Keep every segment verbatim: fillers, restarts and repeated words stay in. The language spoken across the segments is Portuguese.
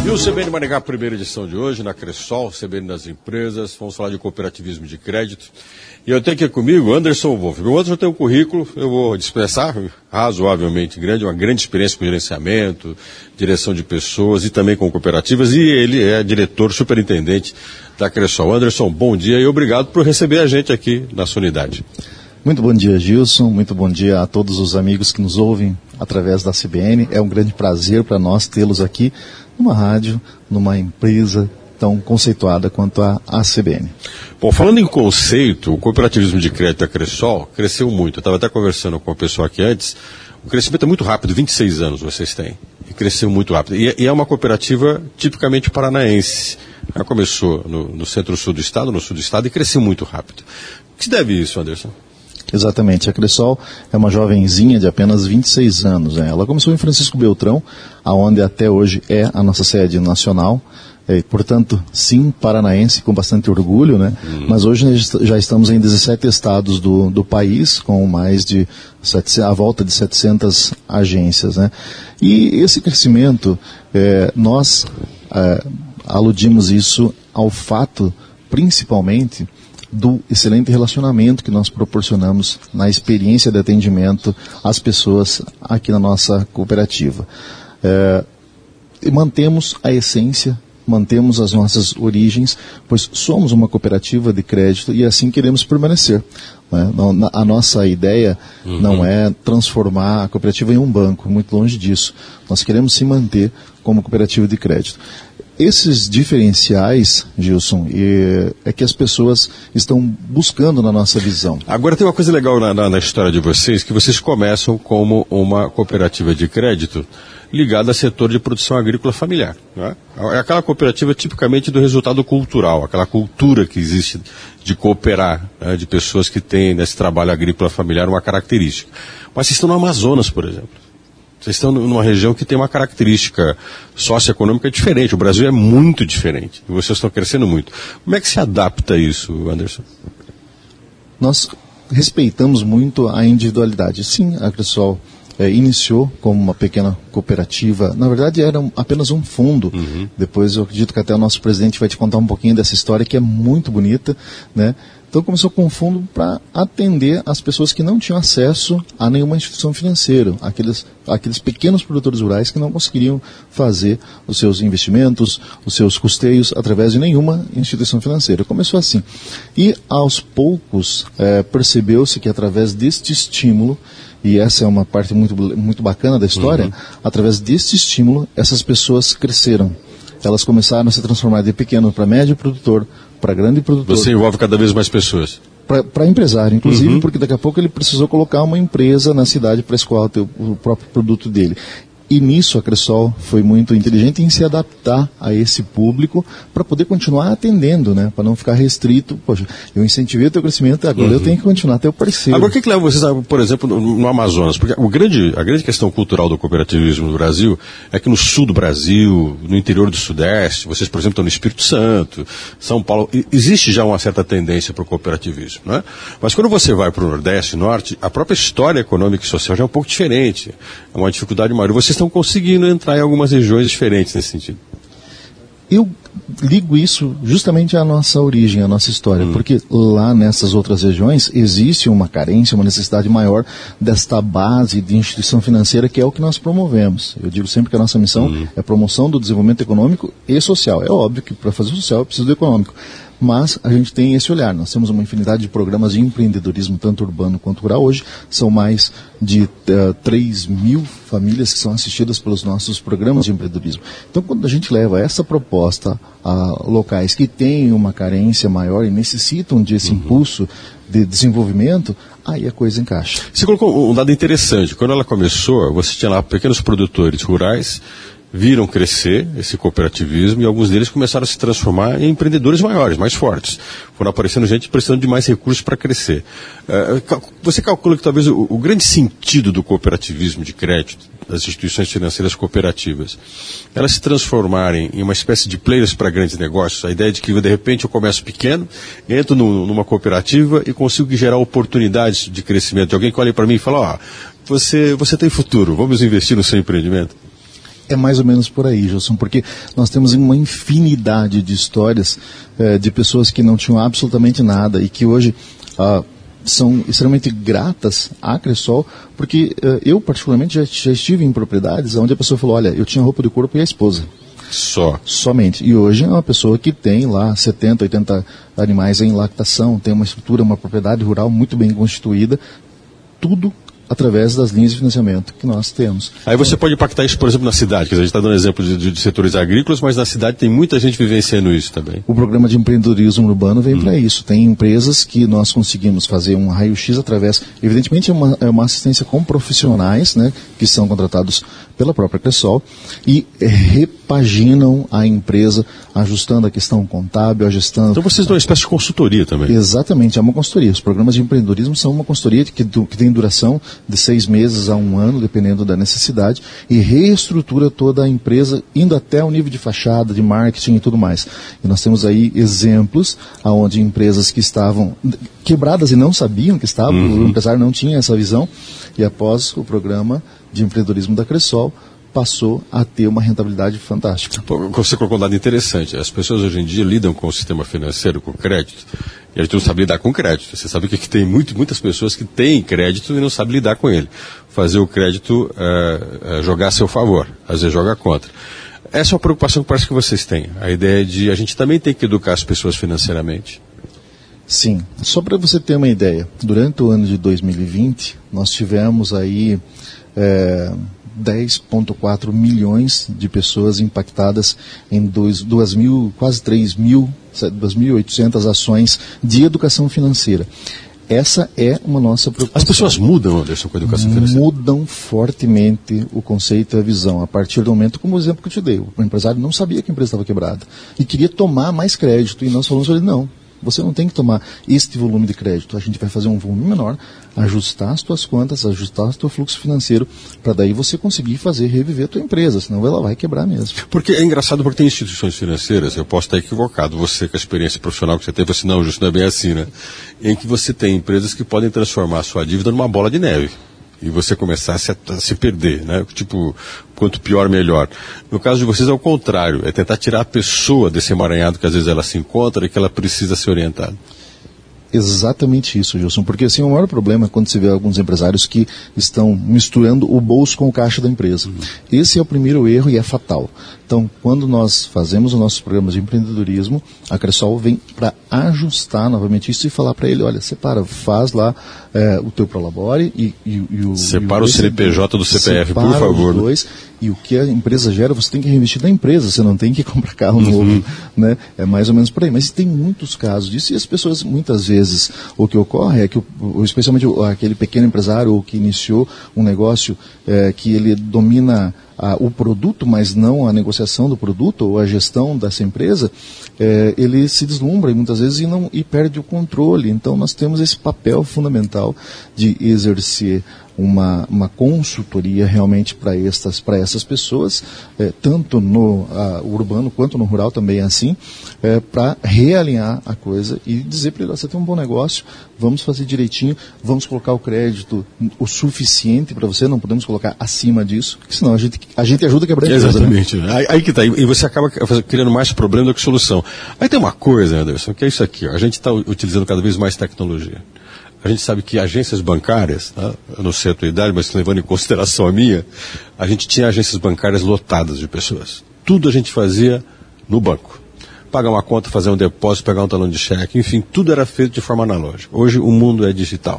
E o C B N Maringá, primeira edição de hoje, na Cressol, C B N das Empresas, vamos falar de cooperativismo de crédito. E eu tenho aqui comigo Anderson Wolff. O Anderson tem um currículo, eu vou dispensar, razoavelmente grande, uma grande experiência com gerenciamento, direção de pessoas e também com cooperativas, e ele é diretor superintendente da Cressol. Anderson, bom dia e obrigado por receber a gente aqui na sua unidade. Muito bom dia, Gilson. Muito bom dia a todos os amigos que nos ouvem através da C B N. É um grande prazer para nós tê-los aqui numa rádio, numa empresa tão conceituada quanto a, a C B N. Bom, falando em conceito, o cooperativismo de crédito da Cressol cresceu muito. Eu estava até conversando com a pessoa aqui antes. O crescimento é muito rápido, vinte e seis anos vocês têm. E cresceu muito rápido. E, e é uma cooperativa tipicamente paranaense. Ela começou no, no centro-sul do estado, no sul do estado, e cresceu muito rápido. O que se deve isso, Anderson? Exatamente, a Cressol é uma jovenzinha de apenas vinte e seis anos. Né? Ela começou em Francisco Beltrão, aonde até hoje é a nossa sede nacional, é, portanto, sim, paranaense, com bastante orgulho, né? Uhum. Mas hoje já estamos em dezessete estados do, do país, com mais de a volta de setecentas agências. Né? E esse crescimento, é, nós é, aludimos isso ao fato, principalmente, do excelente relacionamento que nós proporcionamos na experiência de atendimento às pessoas aqui na nossa cooperativa. É, e mantemos a essência, mantemos as nossas origens, pois somos uma cooperativa de crédito e assim queremos permanecer. Né? A nossa ideia uhum. não é transformar a cooperativa em um banco, muito longe disso. Nós queremos se manter como cooperativa de crédito. Esses diferenciais, Gilson, é que as pessoas estão buscando na nossa visão. Agora tem uma coisa legal na, na, na história de vocês, que vocês começam como uma cooperativa de crédito ligada ao setor de produção agrícola familiar. Né? É aquela cooperativa tipicamente do resultado cultural, aquela cultura que existe de cooperar, né, de pessoas que têm nesse trabalho agrícola familiar uma característica. Mas vocês estão no Amazonas, por exemplo. Vocês estão numa região que tem uma característica socioeconômica diferente. O Brasil é muito diferente. E vocês estão crescendo muito. Como é que se adapta isso, Anderson? Nós respeitamos muito a individualidade. Sim, a Cressol é, iniciou como uma pequena cooperativa. Na verdade, era um, apenas um fundo. Uhum. Depois, eu acredito que até o nosso presidente vai te contar um pouquinho dessa história, que é muito bonita, né? Então começou com um fundo para atender as pessoas que não tinham acesso a nenhuma instituição financeira, aqueles, aqueles pequenos produtores rurais que não conseguiriam fazer os seus investimentos, os seus custeios através de nenhuma instituição financeira. Começou assim. E aos poucos é, percebeu-se que através deste estímulo, e essa é uma parte muito, muito bacana da história, uhum. através deste estímulo essas pessoas cresceram. Elas começaram a se transformar de pequeno para médio produtor, para grande produtor. Você envolve cada vez mais pessoas? Para empresário, inclusive, uhum. porque daqui a pouco ele precisou colocar uma empresa na cidade para escoar o, o próprio produto dele. E nisso a Cressol foi muito inteligente em se adaptar a esse público para poder continuar atendendo, né? Para não ficar restrito. Poxa, eu incentivei o teu crescimento, agora uhum. eu tenho que continuar até o parceiro. Agora, o que, que leva vocês, a, por exemplo, no, no Amazonas? Porque o grande, a grande questão cultural do cooperativismo no Brasil é que no sul do Brasil, no interior do Sudeste, vocês, por exemplo, estão no Espírito Santo, São Paulo, existe já uma certa tendência para o cooperativismo, né? Mas quando você vai para o Nordeste e Norte, a própria história econômica e social já é um pouco diferente. É uma dificuldade maior. Vocês estão conseguindo entrar em algumas regiões diferentes nesse sentido. Eu ligo isso justamente à nossa origem, à nossa história, hum. porque lá nessas outras regiões existe uma carência, uma necessidade maior desta base de instituição financeira, que é o que nós promovemos. Eu digo sempre que a nossa missão hum. é a promoção do desenvolvimento econômico e social. É óbvio que para fazer o social é preciso do econômico. Mas a gente tem esse olhar. Nós temos uma infinidade de programas de empreendedorismo, tanto urbano quanto rural. Hoje são mais de uh, três mil famílias que são assistidas pelos nossos programas de empreendedorismo. Então, quando a gente leva essa proposta a locais que têm uma carência maior e necessitam desse uhum. impulso de desenvolvimento, aí a coisa encaixa. Você colocou um dado interessante. Quando ela começou, você tinha lá pequenos produtores rurais, viram crescer esse cooperativismo e alguns deles começaram a se transformar em empreendedores maiores, mais fortes. Foram aparecendo gente precisando de mais recursos para crescer. Uh, você calcula que talvez o, o grande sentido do cooperativismo de crédito, das instituições financeiras cooperativas, elas se transformarem em uma espécie de players para grandes negócios, a ideia de que de repente eu começo pequeno, entro no, numa cooperativa e consigo gerar oportunidades de crescimento. De alguém que olha para mim e fala, ó, oh, você, você tem futuro, vamos investir no seu empreendimento. É mais ou menos por aí, Gilson, porque nós temos uma infinidade de histórias eh, de pessoas que não tinham absolutamente nada e que hoje ah, são extremamente gratas à Cressol, porque eh, eu particularmente já, já estive em propriedades onde a pessoa falou, olha, eu tinha roupa de corpo e a esposa. Só. Somente. E hoje é uma pessoa que tem lá setenta, oitenta animais em lactação, tem uma estrutura, uma propriedade rural muito bem constituída, tudo através das linhas de financiamento que nós temos. Aí você pode impactar isso, por exemplo, na cidade, que a gente está dando exemplo de, de, de setores agrícolas, mas na cidade tem muita gente vivenciando isso também. O programa de empreendedorismo urbano vem hum. para isso. Tem empresas que nós conseguimos fazer um raio-x através, evidentemente é uma, é uma assistência com profissionais, né, que são contratados pela própria Cressol e repaginam a empresa, ajustando a questão contábil, ajustando... Então vocês dão uma espécie de consultoria também. Exatamente, é uma consultoria. Os programas de empreendedorismo são uma consultoria que, que tem duração de seis meses a um ano, dependendo da necessidade, e reestrutura toda a empresa, indo até o nível de fachada, de marketing e tudo mais. E nós temos aí exemplos onde empresas que estavam quebradas e não sabiam que estavam, uhum. o empresário não tinha essa visão, e após o programa de empreendedorismo da Cressol, passou a ter uma rentabilidade fantástica. Pô, você colocou um dado interessante. As pessoas hoje em dia lidam com o sistema financeiro, com o crédito, e a gente não sabe lidar com crédito. Você sabe que tem muito, muitas pessoas que têm crédito e não sabem lidar com ele. Fazer o crédito é, é, jogar a seu favor, às vezes joga contra. Essa é uma preocupação que parece que vocês têm. A ideia de a gente também tem que educar as pessoas financeiramente. Sim. Só para você ter uma ideia, durante o ano de dois mil e vinte, nós tivemos aí... É, dez vírgula quatro milhões de pessoas impactadas em duas mil, quase três mil, duas mil e oitocentas ações de educação financeira. Essa é uma nossa preocupação. As pessoas mudam, Anderson, com a educação financeira? Mudam fortemente o conceito e a visão. A partir do momento, como o exemplo que eu te dei, o empresário não sabia que a empresa estava quebrada e queria tomar mais crédito. E nós falamos para ele, não, você não tem que tomar este volume de crédito. A gente vai fazer um volume menor, ajustar as tuas contas, ajustar o teu fluxo financeiro, para daí você conseguir fazer reviver a tua empresa, senão ela vai quebrar mesmo. Porque é engraçado, porque tem instituições financeiras, eu posso estar equivocado, você com a experiência profissional que você teve, assim, não, justo não é bem assim, né? Em que você tem empresas que podem transformar a sua dívida numa bola de neve. E você começar a se, a se perder, né? Tipo, quanto pior, melhor. No caso de vocês é o contrário, é tentar tirar a pessoa desse emaranhado que às vezes ela se encontra e que ela precisa ser orientada. Exatamente isso, Gilson, porque assim, o maior problema é quando você vê alguns empresários que estão misturando o bolso com o caixa da empresa. Uhum. Esse é o primeiro erro e é fatal. Então, quando nós fazemos os nossos programas de empreendedorismo, a Cressol vem para ajustar novamente isso e falar para ele, olha, separa, faz lá é, o teu Prolabore e, e, e o... Separa e o, o C N P J do C P F, por favor. Os dois, e o que a empresa gera, você tem que reinvestir na empresa, você não tem que comprar carro uhum. novo, né? É mais ou menos por aí. Mas tem muitos casos disso e as pessoas, muitas vezes, o que ocorre é que, o, especialmente aquele pequeno empresário que iniciou um negócio é, que ele domina a, o produto, mas não a negociação do produto ou a gestão dessa empresa, é, ele se deslumbra e muitas vezes e, não, e perde o controle. Então nós temos esse papel fundamental de exercer uma, uma consultoria realmente para essas, para essas pessoas, é, tanto no a, urbano quanto no rural também é assim, é, para realinhar a coisa e dizer para ele, você tem um bom negócio, vamos fazer direitinho, vamos colocar o crédito o suficiente para você, não podemos colocar acima disso, porque senão a gente, a gente ajuda a quebrar a empresa. Exatamente. Né? Aí, aí que tá, e você acaba criando mais problema do que solução. Aí tem uma coisa, Anderson, que é isso aqui, ó, a gente está utilizando cada vez mais tecnologia. A gente sabe que agências bancárias, tá? Eu não sei a tua idade, mas levando em consideração a minha, a gente tinha agências bancárias lotadas de pessoas. Tudo a gente fazia no banco. Pagar uma conta, fazer um depósito, pegar um talão de cheque, enfim, tudo era feito de forma analógica. Hoje o mundo é digital.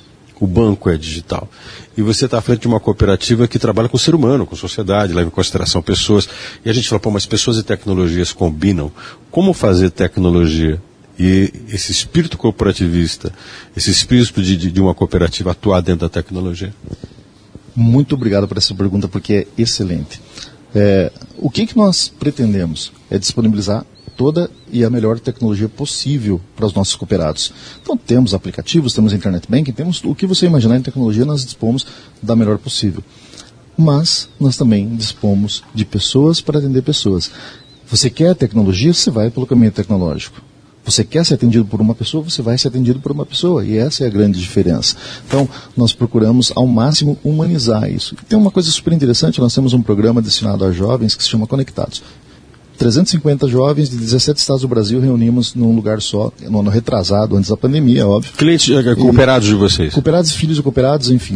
O banco é digital. E você está à frente de uma cooperativa que trabalha com o ser humano, com a sociedade, leva em consideração pessoas. E a gente fala, pô, mas pessoas e tecnologias combinam. Como fazer tecnologia e esse espírito corporativista, esse espírito de, de, de uma cooperativa atuar dentro da tecnologia? Muito obrigado por essa pergunta, porque é excelente. É, o que, que nós pretendemos? É disponibilizar toda e a melhor tecnologia possível para os nossos cooperados. Então temos aplicativos, temos internet banking, temos o que você imaginar em tecnologia, nós dispomos da melhor possível. Mas nós também dispomos de pessoas para atender pessoas. Você quer tecnologia, você vai pelo caminho tecnológico. Você quer ser atendido por uma pessoa, você vai ser atendido por uma pessoa, e essa é a grande diferença. Então, nós procuramos ao máximo humanizar isso. E tem uma coisa super interessante, nós temos um programa destinado a jovens que se chama Conectados. trezentos e cinquenta jovens de dezessete estados do Brasil reunimos num lugar só, no ano retrasado, antes da pandemia, óbvio. Clientes eh, cooperados de vocês? Cooperados, filhos de cooperados, enfim.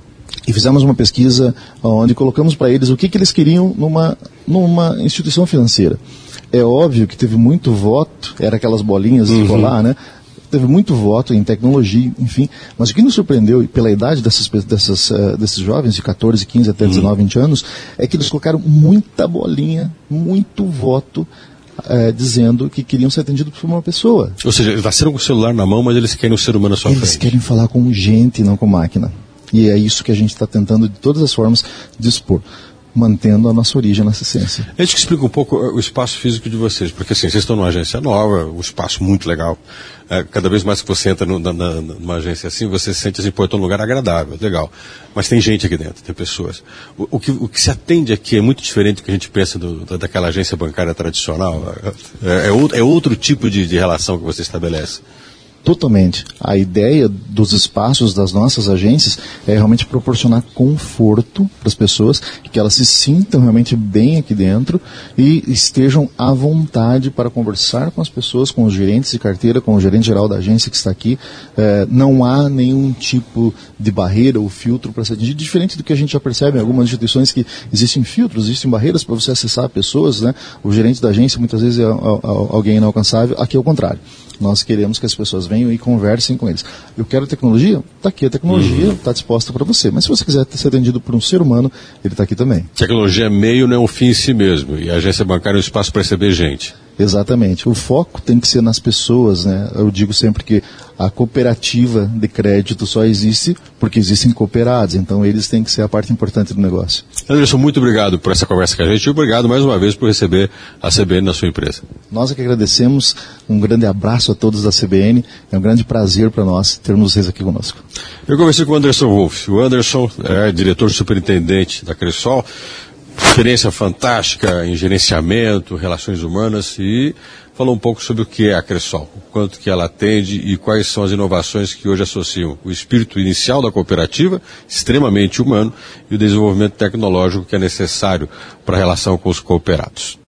E fizemos uma pesquisa onde colocamos para eles o que, que eles queriam numa, numa instituição financeira. É óbvio que teve muito voto, era aquelas bolinhas de colar, né? Teve muito voto em tecnologia, enfim. Mas o que nos surpreendeu, e pela idade dessas, dessas, uh, desses jovens, de catorze, quinze até dezenove, vinte anos, é que eles colocaram muita bolinha, muito voto, uh, dizendo que queriam ser atendidos por uma pessoa. Ou seja, eles nasceram com o celular na mão, mas eles querem o ser humano à sua eles frente. Eles querem falar com gente, não com máquina. E é isso que a gente está tentando, de todas as formas, dispor, mantendo a nossa origem, a nossa essência. A gente explica um pouco o espaço físico de vocês, porque assim, vocês estão numa agência nova, um espaço muito legal. É, cada vez mais que você entra no, na, na, numa agência assim, você se sente assim, pô, eu estou num lugar agradável, legal. Mas tem gente aqui dentro, tem pessoas. O, o, que, o que se atende aqui é muito diferente do que a gente pensa do, da, daquela agência bancária tradicional. É, é, outro, é outro tipo de, de relação que você estabelece. Totalmente. A ideia dos espaços das nossas agências é realmente proporcionar conforto para as pessoas, que elas se sintam realmente bem aqui dentro e estejam à vontade para conversar com as pessoas, com os gerentes de carteira, com o gerente geral da agência que está aqui. É, não há nenhum tipo de barreira ou filtro para ser atingido, diferente do que a gente já percebe em algumas instituições que existem filtros, existem barreiras para você acessar pessoas, né? O gerente da agência muitas vezes é alguém inalcançável, aqui é o contrário. Nós queremos que as pessoas venham e conversem com eles. Eu quero tecnologia? Está aqui a tecnologia, está uhum. disposta para você. Mas se você quiser ser atendido por um ser humano, ele está aqui também. Tecnologia é meio, não é um fim em si mesmo. E a agência bancária é um espaço para receber gente. Exatamente. O foco tem que ser nas pessoas, né? Eu digo sempre que a cooperativa de crédito só existe porque existem cooperados. Então eles têm que ser a parte importante do negócio. Anderson, muito obrigado por essa conversa com a gente e obrigado mais uma vez por receber a C B N na sua empresa. Nós é que agradecemos. Um grande abraço a todos da C B N. É um grande prazer para nós termos vocês aqui conosco. Eu conversei com o Anderson Wolff. O Anderson é diretor superintendente da Cressol. Experiência fantástica em gerenciamento, relações humanas, e falou um pouco sobre o que é a Cressol, o quanto que ela atende e quais são as inovações que hoje associam o espírito inicial da cooperativa, extremamente humano, e o desenvolvimento tecnológico que é necessário para a relação com os cooperados.